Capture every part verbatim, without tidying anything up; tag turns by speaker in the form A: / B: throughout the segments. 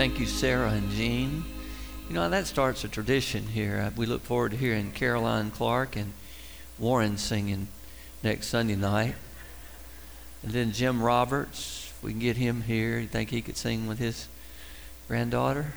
A: Thank you, Sarah and Jean. You know, that starts a tradition here. We look forward to hearing Caroline Clark and Warren singing next Sunday night. And then Jim Roberts, if we can get him here. You think he could sing with his granddaughter?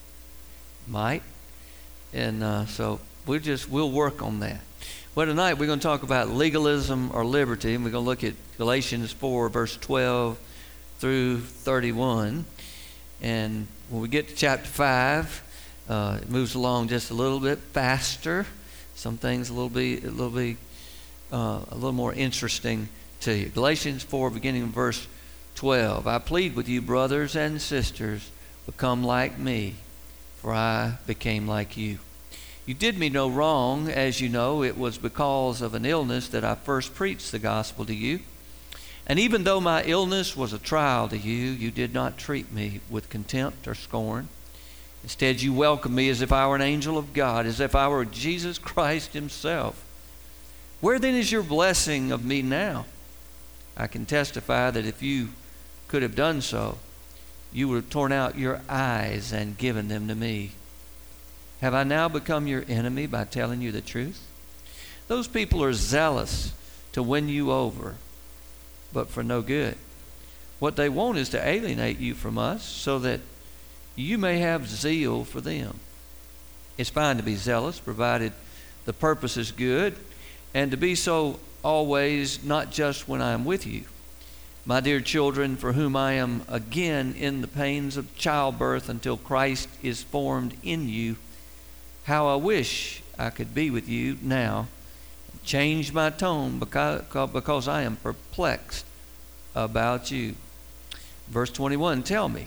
A: Might. And uh, so we'll just, we'll work on that. Well, tonight we're going to talk about legalism or liberty, and we're going to look at Galatians four, verse twelve through thirty-one. And when we get to chapter five, uh, it moves along just a little bit faster. Some things a little bit, a little bit, uh, a little more interesting to you. Galatians four, beginning in verse twelve. I plead with you, brothers and sisters, become like me, for I became like you. You did me no wrong, as you know. It was because of an illness that I first preached the gospel to you. And even though my illness was a trial to you, you did not treat me with contempt or scorn. Instead, you welcomed me as if I were an angel of God, as if I were Jesus Christ himself. Where then is your blessing of me now? I can testify that if you could have done so, you would have torn out your eyes and given them to me. Have I now become your enemy by telling you the truth? Those people are zealous to win you over, but for no good. What they want is to alienate you from us so that you may have zeal for them. It's fine to be zealous, provided the purpose is good, and to be so always, not just when I am with you. My dear children, for whom I am again in the pains of childbirth until Christ is formed in you, how I wish I could be with you now. Change my tone because, because I am perplexed about you. Verse twenty-one, tell me,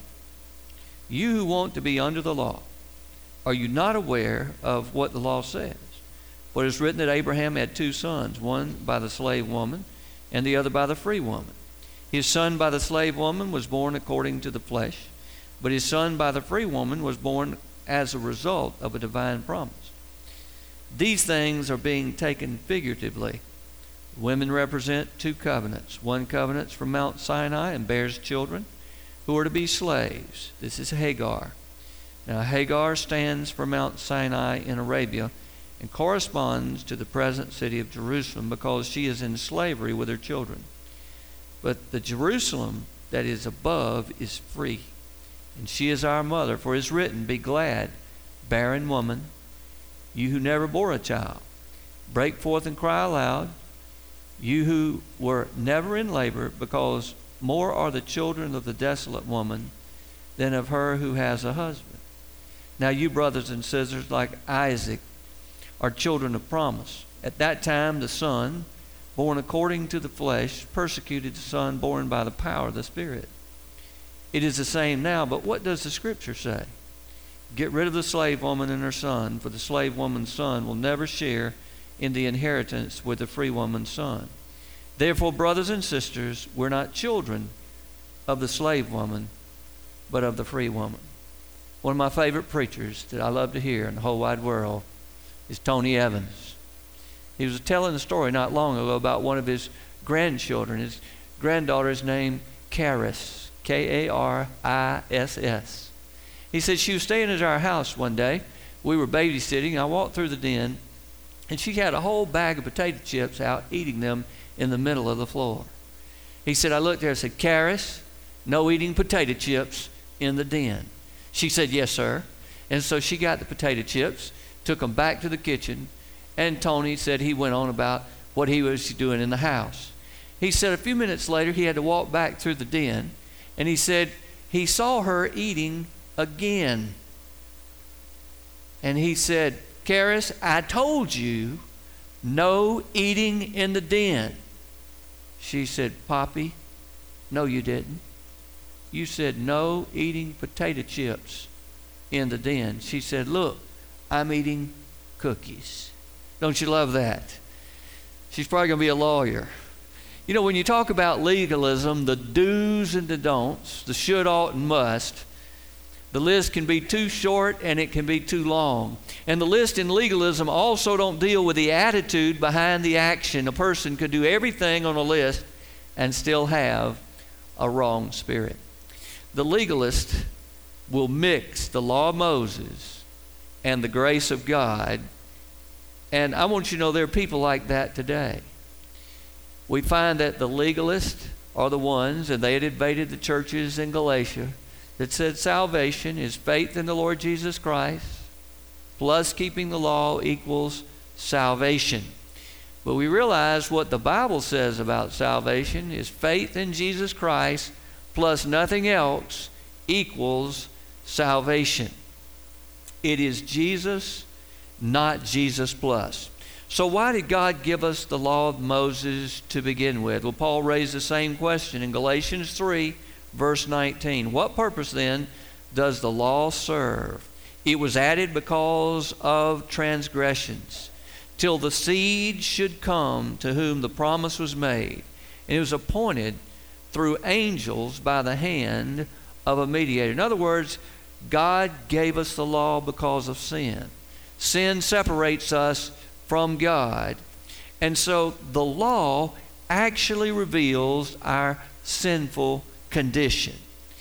A: you who want to be under the law, are you not aware of what the law says? For it is written that Abraham had two sons, one by the slave woman and the other by the free woman. His son by the slave woman was born according to the flesh, but his son by the free woman was born as a result of a divine promise. These things are being taken figuratively. Women represent two covenants. One covenant is from Mount Sinai and bears children who are to be slaves. This is Hagar. Now Hagar stands for Mount Sinai in Arabia and corresponds to the present city of Jerusalem because she is in slavery with her children. But the Jerusalem that is above is free, and she is our mother, for it is written, be glad, barren woman, you who never bore a child. Break forth and cry aloud, you who were never in labor, because more are the children of the desolate woman than of her who has a husband. Now you brothers and sisters, like Isaac, are children of promise. At that time the son, born according to the flesh, persecuted the son born by the power of the Spirit. It is the same now, but what does the Scripture say? Get rid of the slave woman and her son, for the slave woman's son will never share in the inheritance with the free woman's son. Therefore, brothers and sisters, we're not children of the slave woman, but of the free woman. One of my favorite preachers that I love to hear in the whole wide world is Tony Evans. He was telling a story not long ago about one of his grandchildren. His granddaughter is named Karis. K A R I S S. He said she was staying at our house one day. We were babysitting. I walked through the den, and she had a whole bag of potato chips out, eating them in the middle of the floor. He said, I looked there and said, Karis, no eating potato chips in the den. She said, yes, sir. And so she got the potato chips, took them back to the kitchen, and Tony said he went on about what he was doing in the house. He said a few minutes later, he had to walk back through the den, and he said he saw her eating again. And he said, Karis, I told you no eating in the den. She said, Poppy, no you didn't. You said no eating potato chips in the den. She said, look, I'm eating cookies. Don't you love that? She's probably going to be a lawyer. You know, when you talk about legalism, the do's and the don'ts, the should, ought, and must, the list can be too short and it can be too long. And the list in legalism also don't deal with the attitude behind the action. A person could do everything on a list and still have a wrong spirit. The legalist will mix the law of Moses and the grace of God. And I want you to know there are people like that today. We find that the legalists are the ones, and they had invaded the churches in Galatia, that said salvation is faith in the Lord Jesus Christ plus keeping the law equals salvation. But we realize what the Bible says about salvation is faith in Jesus Christ plus nothing else equals salvation. It is Jesus, not Jesus plus. So why did God give us the law of Moses to begin with? Well, Paul raised the same question in Galatians three, verse nineteen. What purpose then does the law serve? It was added because of transgressions, till the seed should come to whom the promise was made. And it was appointed through angels by the hand of a mediator. In other words, God gave us the law because of sin. Sin separates us from God. And so the law actually reveals our sinful condition.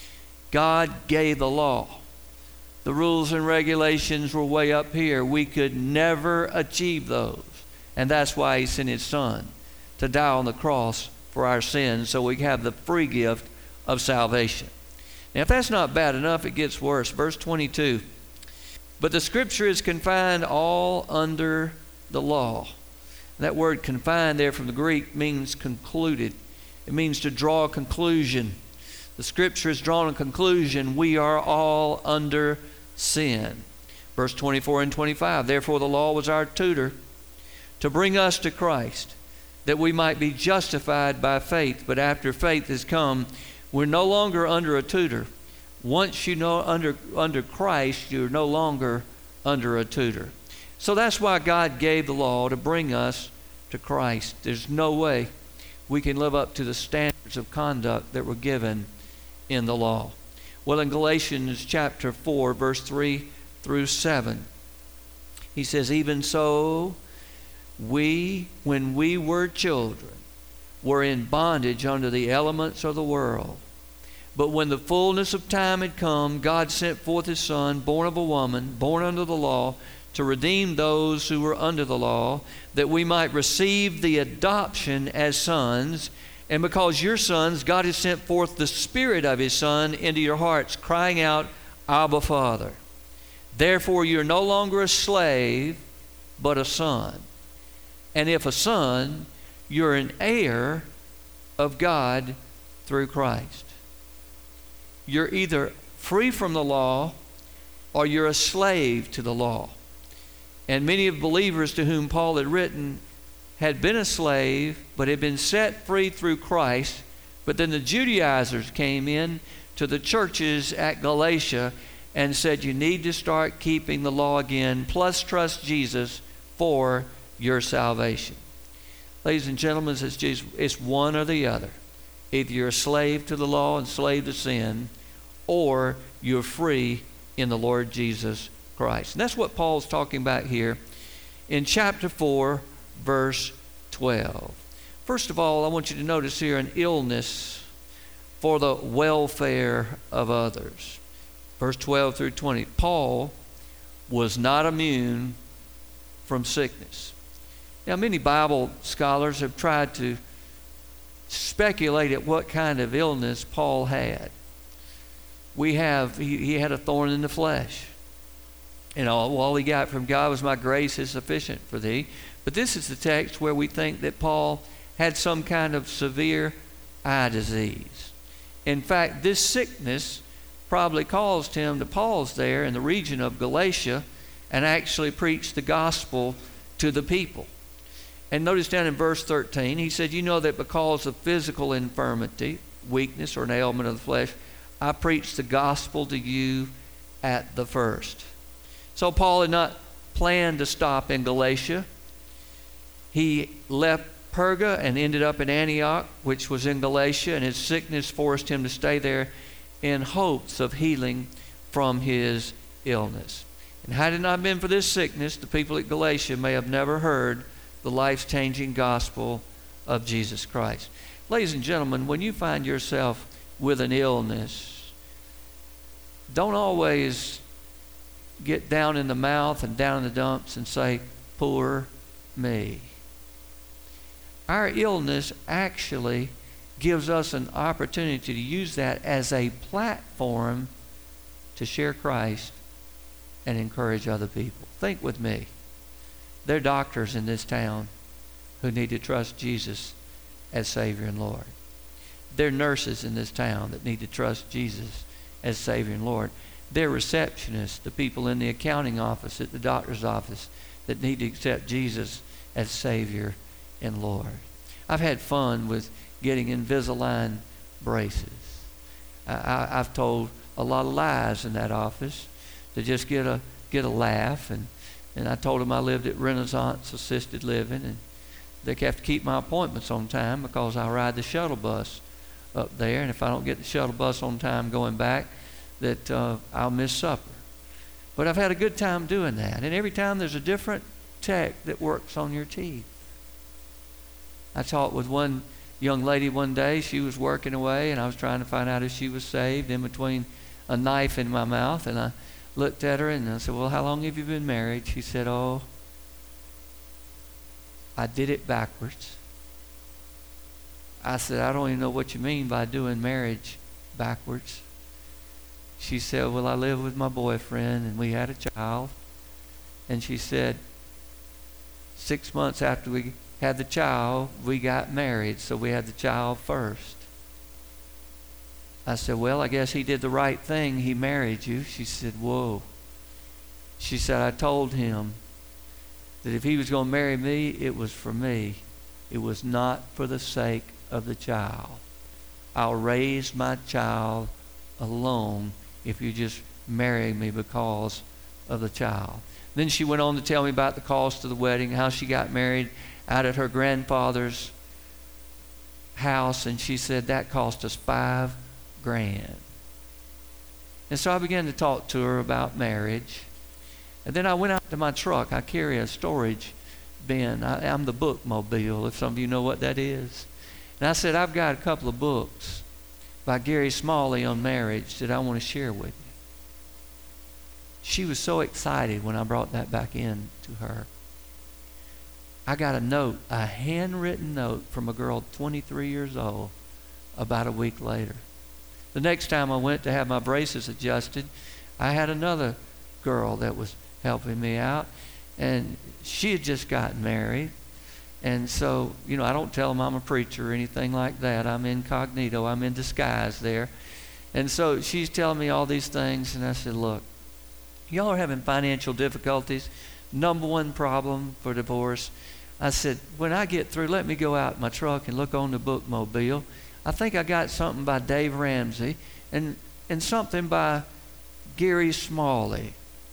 A: God gave the law. The rules and regulations were way up here. We could never achieve those. And that's why He sent His Son to die on the cross for our sins so we have the free gift of salvation. Now, if that's not bad enough, it gets worse. Verse twenty-two. But the Scripture is confined all under the law. That word confined there from the Greek means concluded. It means to draw a conclusion. The Scripture has drawn a conclusion. We are all under sin. Verse twenty-four and twenty-five. Therefore the law was our tutor to bring us to Christ, that we might be justified by faith. But after faith has come, we're no longer under a tutor. Once you know under under Christ, you're no longer under a tutor. So that's why God gave the law, to bring us to Christ. There's no way we can live up to the standards of conduct that were given in the law. Well, in Galatians chapter four, verse three through seven, he says, even so, we, when we were children, were in bondage under the elements of the world. But when the fullness of time had come, God sent forth His Son, born of a woman, born under the law, to redeem those who were under the law, that we might receive the adoption as sons. And because you're sons, God has sent forth the Spirit of His Son into your hearts, crying out, Abba, Father. Therefore you're no longer a slave, but a son. And if a son, you're an heir of God through Christ. You're either free from the law or you're a slave to the law. And many of the believers to whom Paul had written had been a slave, but had been set free through Christ. But then the Judaizers came in to the churches at Galatia and said, you need to start keeping the law again, plus trust Jesus for your salvation. Ladies and gentlemen, it's, just, it's one or the other. Either you're a slave to the law and slave to sin, or you're free in the Lord Jesus Christ. And that's what Paul's talking about here in chapter four, verse twelve. First of all, I want you to notice here an illness for the welfare of others. Verse twelve through twenty. Paul was not immune from sickness. Now, many Bible scholars have tried to speculate at what kind of illness Paul had. We have, he, he had a thorn in the flesh. And all, all he got from God was, my grace is sufficient for thee. But this is the text where we think that Paul had some kind of severe eye disease. In fact, this sickness probably caused him to pause there in the region of Galatia and actually preach the gospel to the people. And notice down in verse thirteen, he said, you know that because of physical infirmity, weakness, or an ailment of the flesh, I preached the gospel to you at the first. So Paul had not planned to stop in Galatia. He left Perga and ended up in Antioch, which was in Galatia, and his sickness forced him to stay there in hopes of healing from his illness. And had it not been for this sickness, the people at Galatia may have never heard the life-changing gospel of Jesus Christ. Ladies and gentlemen, when you find yourself with an illness, don't always get down in the mouth and down in the dumps and say, poor me. Our illness actually gives us an opportunity to use that as a platform to share Christ and encourage other people. Think with me. There are doctors in this town who need to trust Jesus as Savior and Lord. There are nurses in this town that need to trust Jesus as Savior and Lord. There are receptionists, the people in the accounting office, at the doctor's office, that need to accept Jesus as Savior and Lord. I've had fun with getting Invisalign braces. I, I, I've told a lot of lies in that office to just get a get a laugh, and, and I told them I lived at Renaissance Assisted Living, and they have to keep my appointments on time because I ride the shuttle bus up there, and if I don't get the shuttle bus on time going back, that uh, I'll miss supper. But I've had a good time doing that, and every time there's a different tech that works on your teeth. I talked with one young lady one day. She was working away, and I was trying to find out if she was saved in between a knife in my mouth, and I looked at her and I said, well, how long have you been married? She said, oh, I did it backwards. I said, I don't even know what you mean by doing marriage backwards. She said, well, I lived with my boyfriend and we had a child. And she said, six months after we had the child, we got married, so we had the child first. I said, well, I guess he did the right thing. He married you. She said, whoa. She said, I told him that if he was going to marry me, it was for me. It was not for the sake of the child. I'll raise my child alone if you just marry me because of the child. Then she went on to tell me about the cost of the wedding, how she got married out at her grandfather's house, and she said that cost us five grand. And so I began to talk to her about marriage. And then I went out to my truck. I carry a storage bin. I, I'm the bookmobile, if some of you know what that is. And I said, I've got a couple of books by Gary Smalley on marriage that I want to share with you. She was so excited when I brought that back in to her. I got a note, a handwritten note from a girl twenty-three years old about a week later. The next time I went to have my braces adjusted, I had another girl that was helping me out, and she had just gotten married. And so, you know, I don't tell them I'm a preacher or anything like that. I'm incognito. I'm in disguise there. And so she's telling me all these things, and I said, look, y'all are having financial difficulties. Number one problem for divorce. I said, when I get through, let me go out in my truck and look on the bookmobile. I think I got something by Dave Ramsey and, and something by Gary Smalley.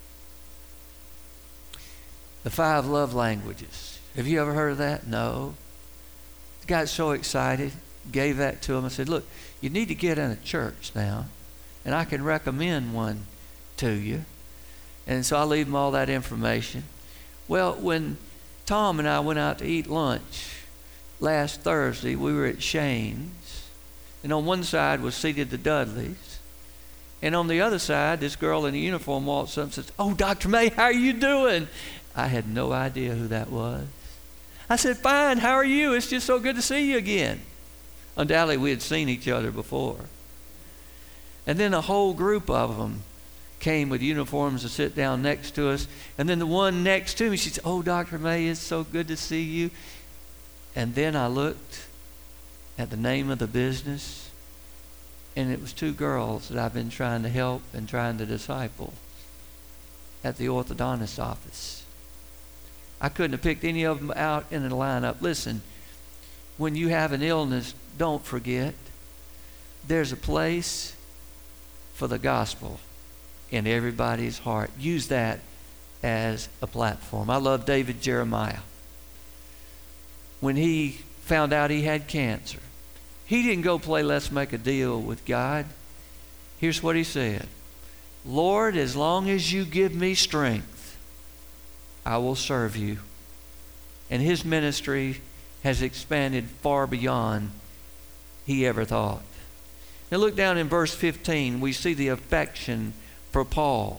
A: The Five Love Languages. Have you ever heard of that? No. Got so excited, gave that to him. I said, look, you need to get in a church now, and I can recommend one to you. And so I leave him all that information. Well, when Tom and I went out to eat lunch last Thursday, we were at Shane's. And on one side was seated the Dudleys. And on the other side, this girl in a uniform walks up and says, oh, Doctor May, how are you doing? I had no idea who that was. I said, fine, how are you? It's just so good to see you again. Undoubtedly, we had seen each other before. And then a whole group of them came with uniforms to sit down next to us. And then the one next to me, she said, oh, Doctor May, it's so good to see you. And then I looked at the name of the business, and it was two girls that I've been trying to help and trying to disciple at the orthodontist office. I couldn't have picked any of them out in the lineup. Listen, when you have an illness, don't forget, there's a place for the gospel in everybody's heart. Use that as a platform. I love David Jeremiah. When he found out he had cancer, he didn't go play let's make a deal with God. Here's what he said. Lord, as long as you give me strength, I will serve you. And his ministry has expanded far beyond he ever thought. Now look down in verse fifteen. We see the affection for Paul.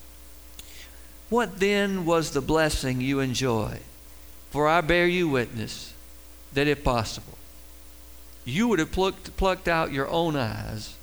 A: What then was the blessing you enjoyed? For I bear you witness that if possible, you would have plucked, plucked out your own eyes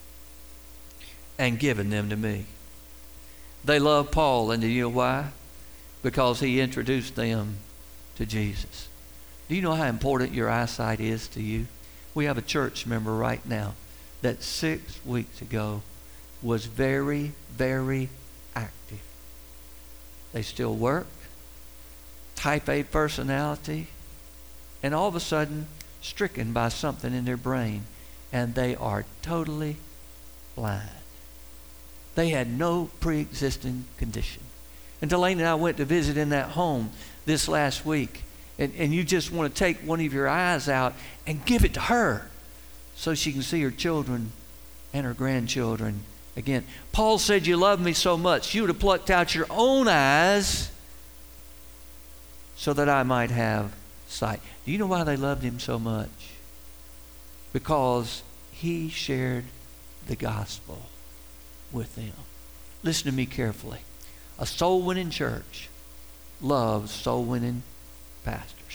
A: and given them to me. They loved Paul, and do you know why? Because he introduced them to Jesus. Do you know how important your eyesight is to you? We have a church member right now that six weeks ago was very, very active. They still work, type A personality, and all of a sudden stricken by something in their brain, and they are totally blind. They had no pre-existing condition. And Delaney and I went to visit in that home this last week, and, and you just want to take one of your eyes out and give it to her so she can see her children and her grandchildren again. Paul said, you love me so much, you would have plucked out your own eyes so that I might have sight. Do you know why they loved him so much? Because he shared the gospel with them. Listen to me carefully. A soul-winning church loves soul-winning pastors.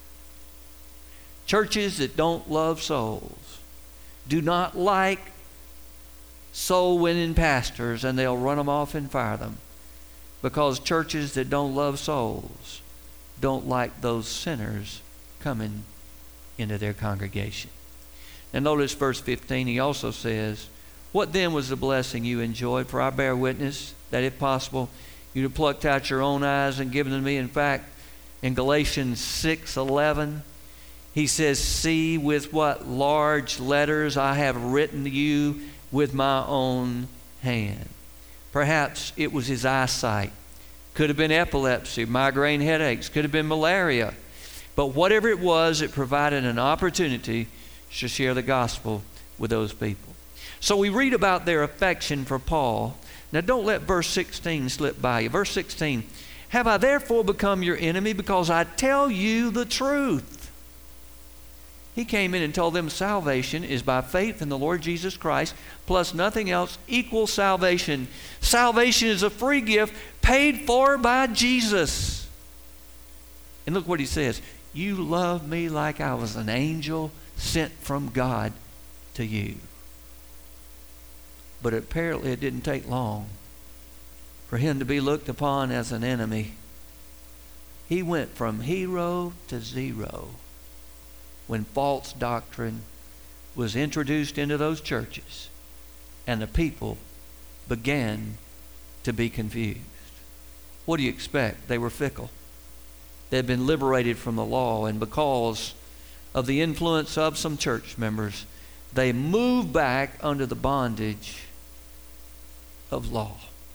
A: Churches that don't love souls do not like soul-winning pastors, and they'll run them off and fire them. Because churches that don't love souls don't like those sinners coming into their congregation. And notice verse fifteen, he also says, what then was the blessing you enjoyed? For I bear witness that if possible, you'd have plucked out your own eyes and given them to me. In fact, in Galatians six eleven, he says, see with what large letters I have written to you with my own hand. Perhaps it was his eyesight. Could have been epilepsy, migraine headaches, could have been malaria. But whatever it was, it provided an opportunity to share the gospel with those people. So we read about their affection for Paul. Now don't let verse sixteen slip by you. Verse sixteen, have I therefore become your enemy because I tell you the truth? He came in and told them salvation is by faith in the Lord Jesus Christ, plus nothing else equals salvation. Salvation is a free gift paid for by Jesus. And look what he says. You love me like I was an angel sent from God to you. But apparently it didn't take long for him to be looked upon as an enemy. He went from hero to zero when false doctrine was introduced into those churches and the people began to be confused. What do you expect? They were fickle. They had been liberated from the law, and because of the influence of some church members, they moved back under the bondage of law.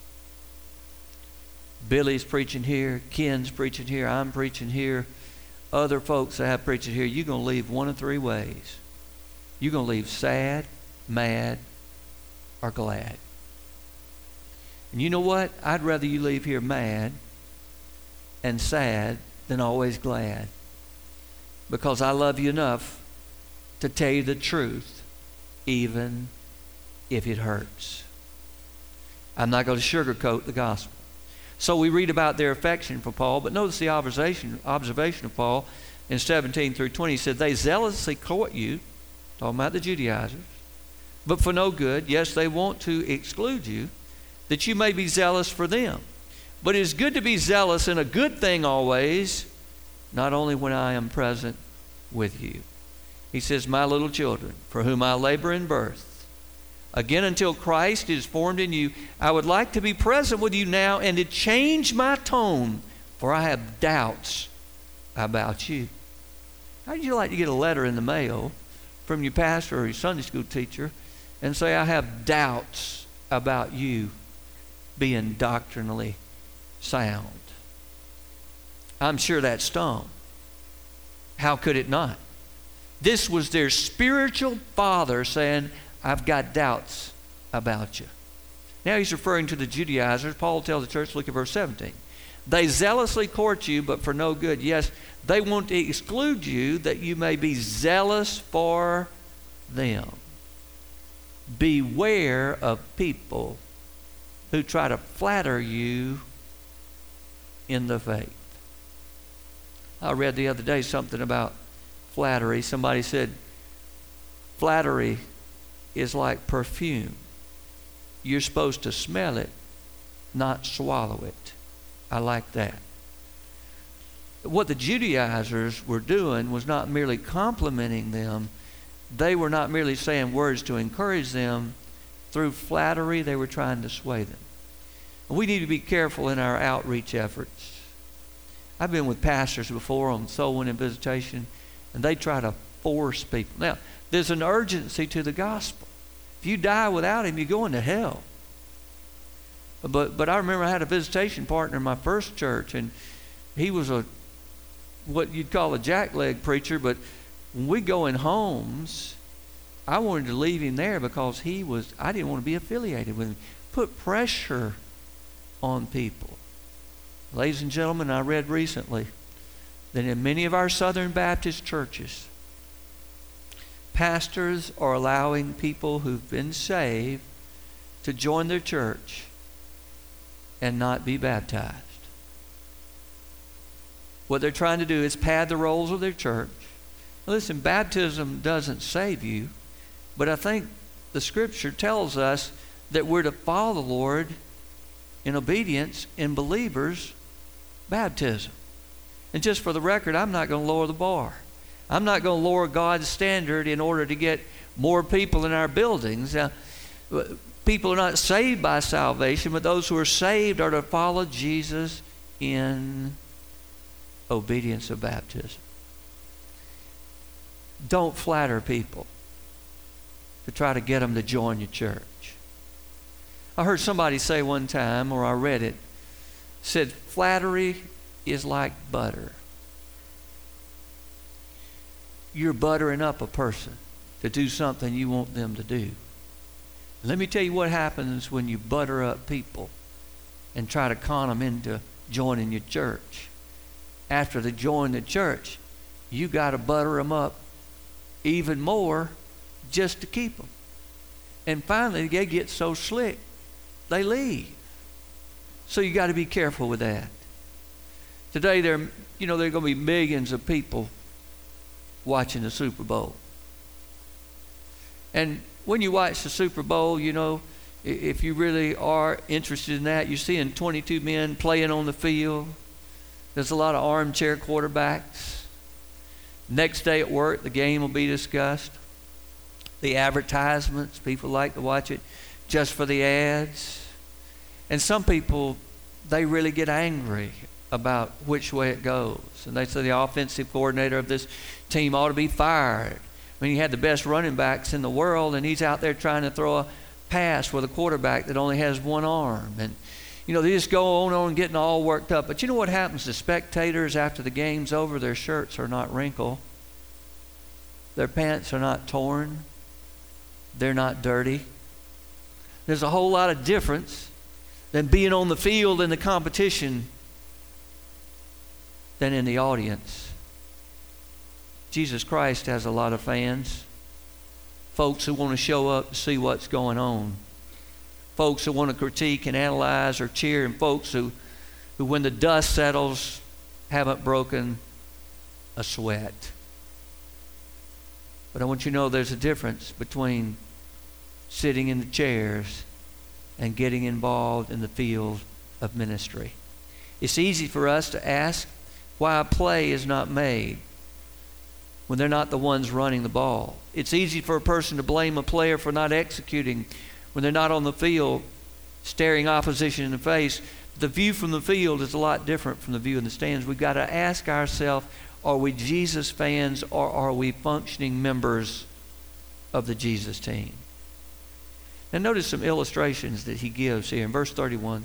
A: Billy's preaching here, Ken's preaching here, I'm preaching here, other folks that have preaching here. You're going to leave one of three ways. You're going to leave sad, mad, or glad. And you know what? I'd rather you leave here mad and sad than always glad. Because I love you enough to tell you the truth, even if it hurts. I'm not going to sugarcoat the gospel. So we read about their affection for Paul, but notice the observation, observation of Paul in seventeen through twenty. He said, they zealously court you, talking about the Judaizers, but for no good. Yes, they want to exclude you, that you may be zealous for them. But it is good to be zealous in a good thing always, not only when I am present with you. He says, my little children, for whom I labor in birth, again until Christ is formed in you, I would like to be present with you now and to change my tone, for I have doubts about you. How would you like to get a letter in the mail from your pastor or your Sunday school teacher and say, I have doubts about you being doctrinally sound? I'm sure that stung. How could it not? This was their spiritual father saying, I've got doubts about you. Now he's referring to the Judaizers. Paul tells the church, look at verse seventeen. They zealously court you, but for no good. Yes, they want to exclude you that you may be zealous for them. Beware of people who try to flatter you in the faith. I read the other day something about flattery. Somebody said, flattery is like perfume. You're supposed to smell it, not swallow it. I like that. What the Judaizers were doing was not merely complimenting them. They were not merely saying words to encourage them. Through flattery, they were trying to sway them. And we need to be careful in our outreach efforts. I've been with pastors before on soul winning visitation, and they try to force people. Now, there's an urgency to the gospel. If you die without him, you're going to hell. But but I remember I had a visitation partner in my first church, and he was a what you'd call a jackleg preacher, but when we go in homes, I wanted to leave him there because he was, I didn't want to be affiliated with him. Put pressure on people. Ladies and gentlemen, I read recently that in many of our Southern Baptist churches, pastors are allowing people who've been saved to join their church and not be baptized. What they're trying to do is pad the rolls of their church. Listen, baptism doesn't save you, but I think the Scripture tells us that we're to follow the Lord in obedience in believers' baptism. And just for the record, I'm not going to lower the bar. I'm not going to lower God's standard in order to get more people in our buildings. Now, people are not saved by salvation, but those who are saved are to follow Jesus in obedience of baptism. Don't flatter people to try to get them to join your church. I heard somebody say one time, or I read it, said flattery is like butter. You're buttering up a person to do something you want them to do. Let me tell you what happens when you butter up people and try to con them into joining your church. After they join the church, you got to butter them up even more just to keep them. And finally, they get so slick, they leave. So you got to be careful with that. Today, there, you know, there are going to be millions of people watching the Super Bowl. And when you watch the Super Bowl, you know, if you really are interested in that, you're seeing twenty-two men playing on the field. There's a lot of armchair quarterbacks. Next day at work, the game will be discussed. The advertisements, people like to watch it just for the ads. And some people, they really get angry about which way it goes. And they say the offensive coordinator of this team ought to be fired. I mean, he had the best running backs in the world, and he's out there trying to throw a pass with a quarterback that only has one arm. And, you know, they just go on and on getting all worked up. But you know what happens to spectators after the game's over? Their shirts are not wrinkled. Their pants are not torn. They're not dirty. There's a whole lot of difference than being on the field in the competition than in the audience. Jesus Christ has a lot of fans. Folks who want to show up to see what's going on. Folks who want to critique and analyze or cheer, and folks who, who when the dust settles, haven't broken a sweat. But I want you to know there's a difference between sitting in the chairs and getting involved in the field of ministry. It's easy for us to ask why a play is not made when they're not the ones running the ball. It's easy for a person to blame a player for not executing when they're not on the field staring opposition in the face. The view from the field is a lot different from the view in the stands. We've got to ask ourselves, are we Jesus fans or are we functioning members of the Jesus team? Now notice some illustrations that he gives here in verse thirty-one.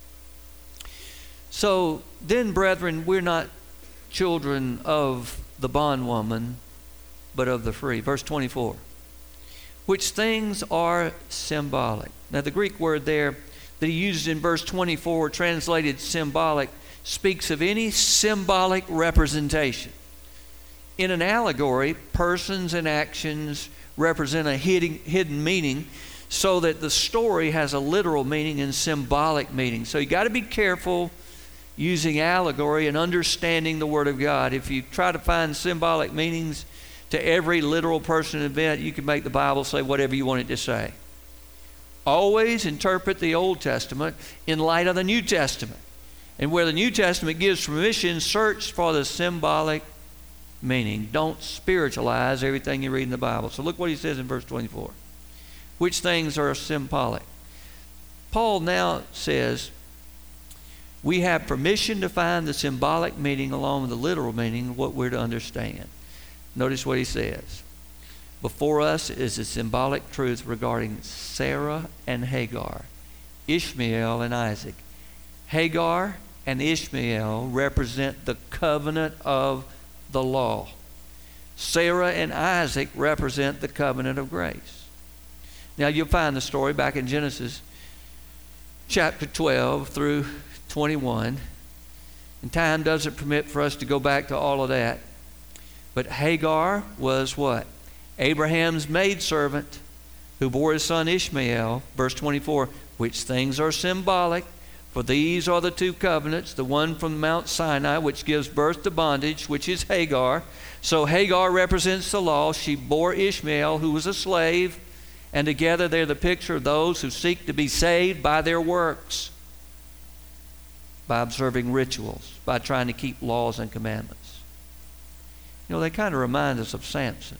A: So then, brethren, we're not children of the bondwoman, but of the free. Verse twenty-four. Which things are symbolic. Now the Greek word there that he uses in verse twenty-four, translated symbolic, speaks of any symbolic representation. In an allegory, persons and actions represent a hidden, hidden meaning. so that the story has a literal meaning and symbolic meaning. So you got to be careful using allegory and understanding the Word of God. If you try to find symbolic meanings to every literal person event, you can make the Bible say whatever you want it to say. Always interpret the Old Testament in light of the New Testament. And where the New Testament gives permission, search for the symbolic meaning. Don't spiritualize everything you read in the Bible. So look what he says in verse twenty-four. Which things are symbolic? Paul now says, we have permission to find the symbolic meaning along with the literal meaning of what we're to understand. Notice what he says. Before us is a symbolic truth regarding Sarah and Hagar, Ishmael and Isaac. Hagar and Ishmael represent the covenant of the law. Sarah and Isaac represent the covenant of grace. Now you'll find the story back in Genesis chapter twelve through twenty-one. And time doesn't permit for us to go back to all of that. But Hagar was what? Abraham's maidservant who bore his son Ishmael. Verse twenty-four, which things are symbolic. For these are the two covenants, the one from Mount Sinai, which gives birth to bondage, which is Hagar. So Hagar represents the law. She bore Ishmael, who was a slave. And together they're the picture of those who seek to be saved by their works, by observing rituals, by trying to keep laws and commandments. You know, they kind of remind us of Samson.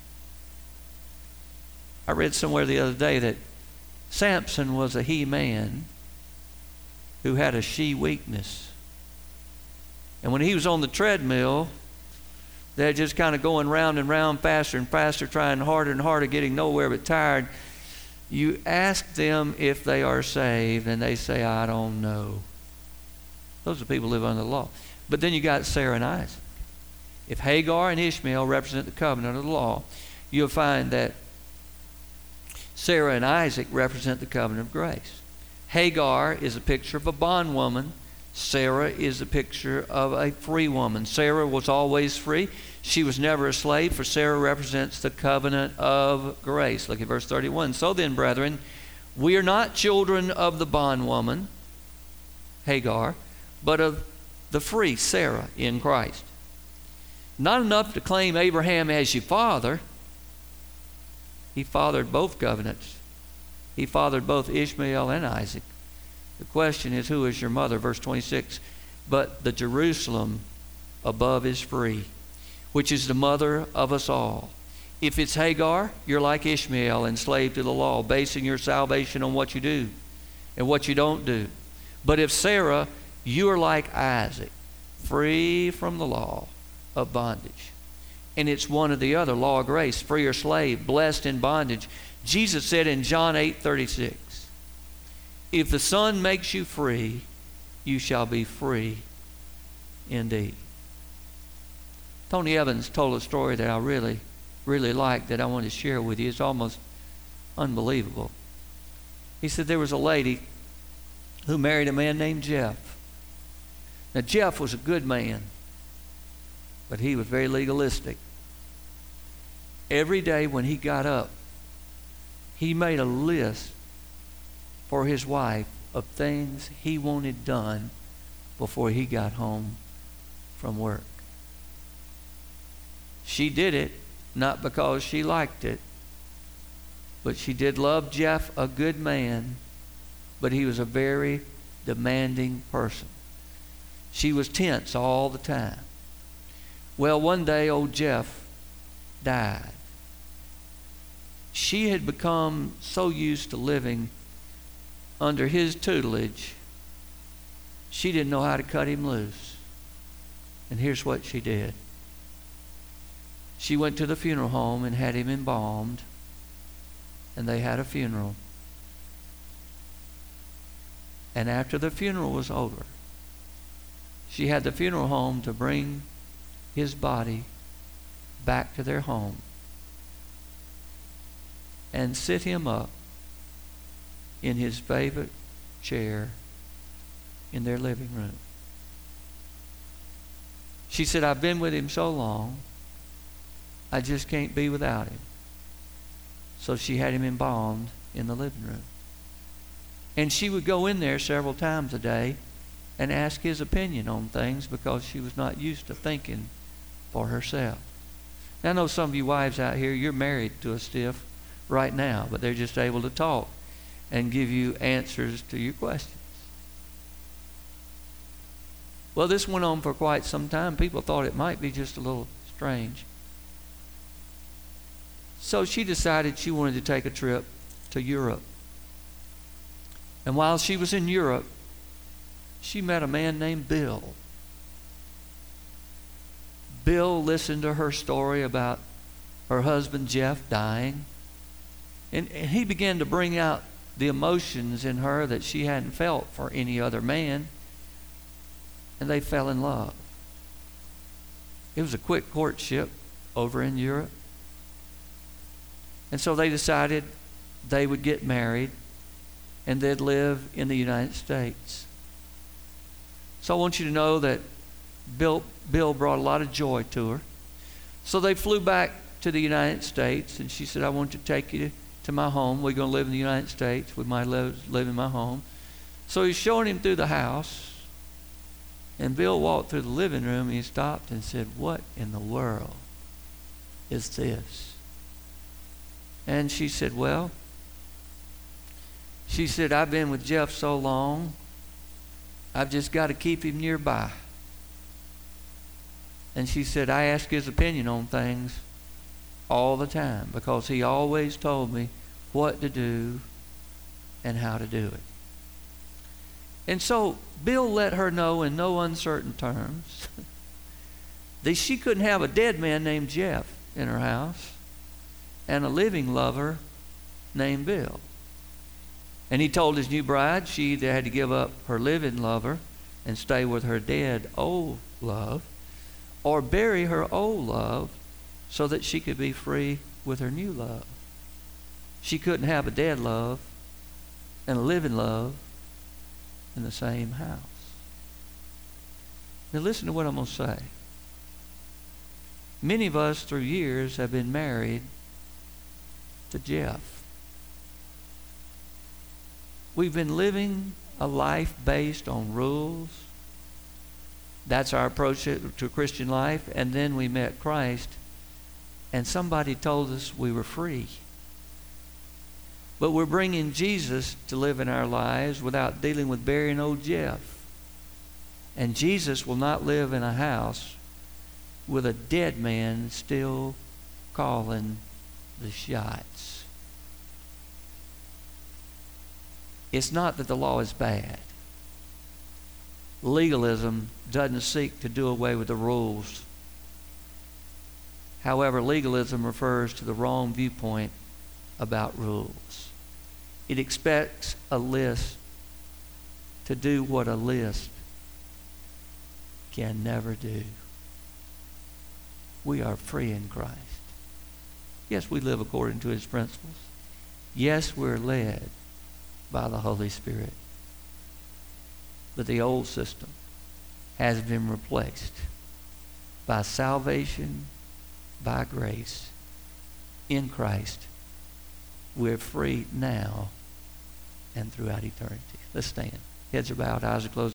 A: I read somewhere the other day that Samson was a he-man who had a she weakness. And when he was on the treadmill, they're just kind of going round and round, faster and faster, trying harder and harder, getting nowhere but tired. You ask them if they are saved, and they say, I don't know. Those are people who live under the law. But then you got Sarah and Isaac. If Hagar and Ishmael represent the covenant of the law, you'll find that Sarah and Isaac represent the covenant of grace. Hagar is a picture of a bondwoman. Sarah is a picture of a free woman. Sarah was always free. She was never a slave, for Sarah represents the covenant of grace. Look at verse thirty-one. So then, brethren, we are not children of the bondwoman, Hagar, but of the free, Sarah, in Christ. Not enough to claim Abraham as your father. He fathered both covenants. He fathered both Ishmael and Isaac. The question is, who is your mother? Verse twenty-six. But the Jerusalem above is free, which is the mother of us all. If it's Hagar, you're like Ishmael, enslaved to the law, basing your salvation on what you do and what you don't do. But if Sarah, you are like Isaac, free from the law of bondage. And it's one or the other, law or grace, free or slave, blessed in bondage. Jesus said in John eight thirty-six, if the Son makes you free, you shall be free indeed. Tony Evans told a story that I really, really liked that I want to share with you. It's almost unbelievable. He said there was a lady who married a man named Jeff. Now, Jeff was a good man, but he was very legalistic. Every day when he got up, he made a list for his wife of things he wanted done before he got home from work. She did it not because she liked it, but she did love Jeff, a good man, but he was a very demanding person. She was tense all the time. Well, one day old Jeff died. She had become so used to living under his tutelage, she didn't know how to cut him loose. And here's what she did. She went to the funeral home and had him embalmed, and they had a funeral. And after the funeral was over, she had the funeral home to bring his body back to their home and sit him up in his favorite chair in their living room. She said, I've been with him so long, I just can't be without him. So she had him embalmed in the living room. And she would go in there several times a day and ask his opinion on things because she was not used to thinking for herself. Now, I know some of you wives out here, you're married to a stiff right now, but they're just able to talk and give you answers to your questions. Well, this went on for quite some time. People thought it might be just a little strange. So she decided she wanted to take a trip to Europe. And while she was in Europe, she met a man named Bill. Bill listened to her story about her husband Jeff dying. And, and he began to bring out the emotions in her that she hadn't felt for any other man. And they fell in love. It was a quick courtship over in Europe. And so they decided they would get married and they'd live in the United States. So I want you to know that Bill, Bill brought a lot of joy to her. So they flew back to the United States, and she said, I want to take you to, to my home. We're going to live in the United States. We might live, live in my home. So he's showing him through the house, and Bill walked through the living room, and he stopped and said, what in the world is this? And she said, well, she said, I've been with Jeff so long, I've just got to keep him nearby. And she said, I ask his opinion on things all the time because he always told me what to do and how to do it. And so Bill let her know in no uncertain terms that she couldn't have a dead man named Jeff in her house and a living lover named Bill. And he told his new bride she either had to give up her living lover and stay with her dead old love, or bury her old love so that she could be free with her new love. She couldn't have a dead love and a living love in the same house. Now listen to what I'm going to say. Many of us through years have been married to Jeff. We've been living a life based on rules. That's our approach to Christian life. And then we met Christ, and somebody told us we were free. But we're bringing Jesus to live in our lives without dealing with burying old Jeff. And Jesus will not live in a house with a dead man still calling the shots. It's not that the law is bad. Legalism doesn't seek to do away with the rules. However, legalism refers to the wrong viewpoint about rules. It expects a list to do what a list can never do. We are free in Christ. Yes, we live according to His principles. Yes, we're led by the Holy Spirit. But the old system has been replaced by salvation, by grace, in Christ. We're free now and throughout eternity. Let's stand. Heads are bowed, eyes are closed.